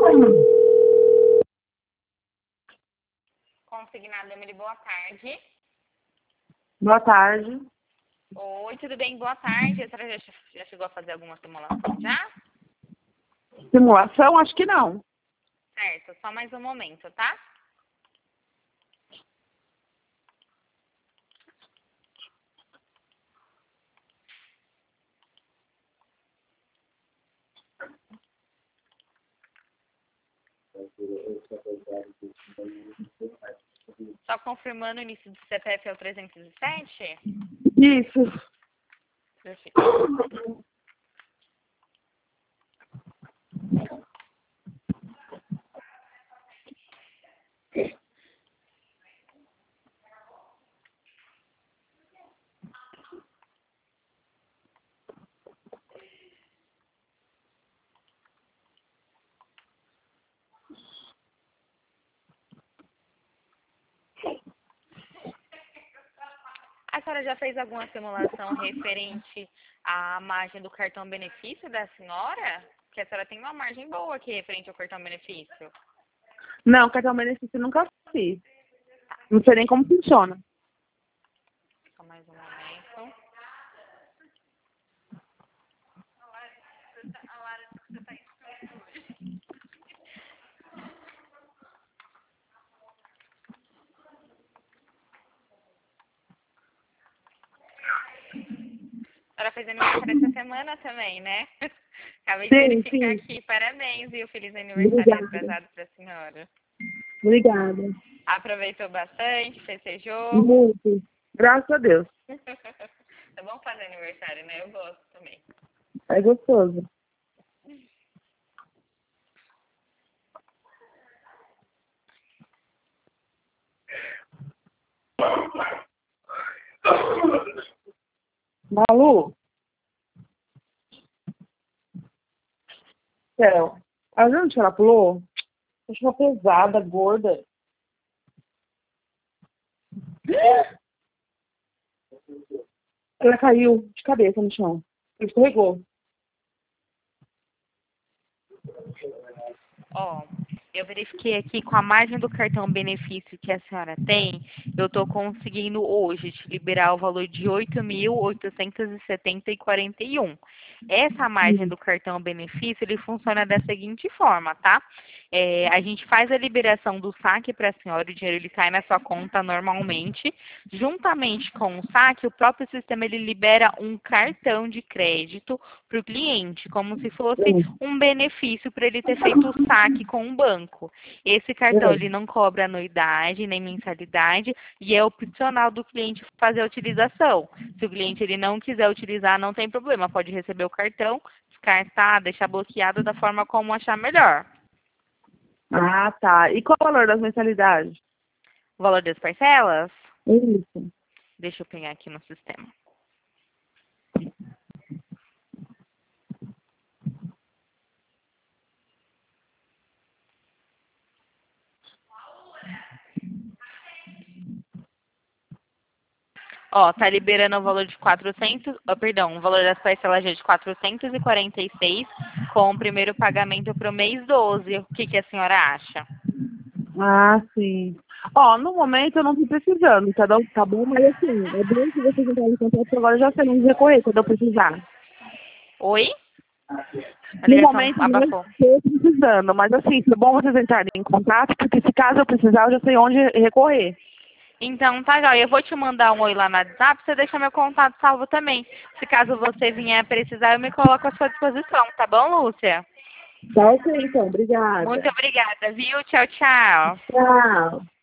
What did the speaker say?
Consignado, Emily, boa tarde. Boa tarde. Oi, tudo bem? Boa tarde. A senhora já chegou a fazer alguma simulação já? Simulação? Acho que não. Certo, só mais um momento, tá? Só confirmando o início do CPF é o 307? Isso. Perfeito. A senhora já fez alguma simulação referente à margem do cartão benefício da senhora? Porque a senhora tem uma margem boa aqui referente ao cartão benefício. Não, cartão benefício eu nunca fiz. Não sei nem como funciona. Só mais um momento. A senhora fez aniversário essa semana também, né? Acabei de verificar aqui. Parabéns, viu? Feliz aniversário atrasado para a senhora. Obrigada. Aproveitou bastante, festejou. Muito. Graças a Deus. É bom fazer aniversário, né? Eu gosto também. É gostoso. Malu? Céu. A gente, ela pulou? Achou pesada, gorda. Ela caiu de cabeça no chão. Escorregou. Ó, eu verifiquei aqui com a margem do cartão benefício que a senhora tem, eu estou conseguindo hoje te liberar o valor de 8.870,41. Essa margem do cartão benefício, ele funciona da seguinte forma, tá? A gente faz a liberação do saque para a senhora, o dinheiro ele cai na sua conta normalmente. Juntamente com o saque, o próprio sistema ele libera um cartão de crédito para o cliente, como se fosse um benefício para ele ter feito o saque com o banco. Esse cartão ele não cobra anuidade nem mensalidade e é opcional do cliente fazer a utilização. Se o cliente ele não quiser utilizar, não tem problema, pode receber o cartão, descartar, deixar bloqueado da forma como achar melhor. Ah, tá. E qual o valor das mensalidades? O valor das parcelas? Isso. Deixa eu pegar aqui no sistema. Ó, tá liberando o valor de 400, perdão, o valor das parcelas de 446 com o primeiro pagamento para o mês 12. O que a senhora acha? Ah, sim. Ó, no momento eu não tô precisando, tá bom? Mas assim, é bom que vocês entrarem em contato, porque agora eu já sei onde recorrer quando eu precisar. Oi? A No ligação momento eu não abafou. estou precisando, mas assim, é bom vocês entrarem em contato, porque se caso eu precisar, eu já sei onde recorrer. Então, tá, Gal. Eu vou te mandar um oi lá no WhatsApp, você deixa meu contato salvo também. Se caso você vier precisar, eu me coloco à sua disposição, tá bom, Lúcia? Tá ok, então. Obrigada. Muito obrigada, viu? Tchau, tchau. Tchau.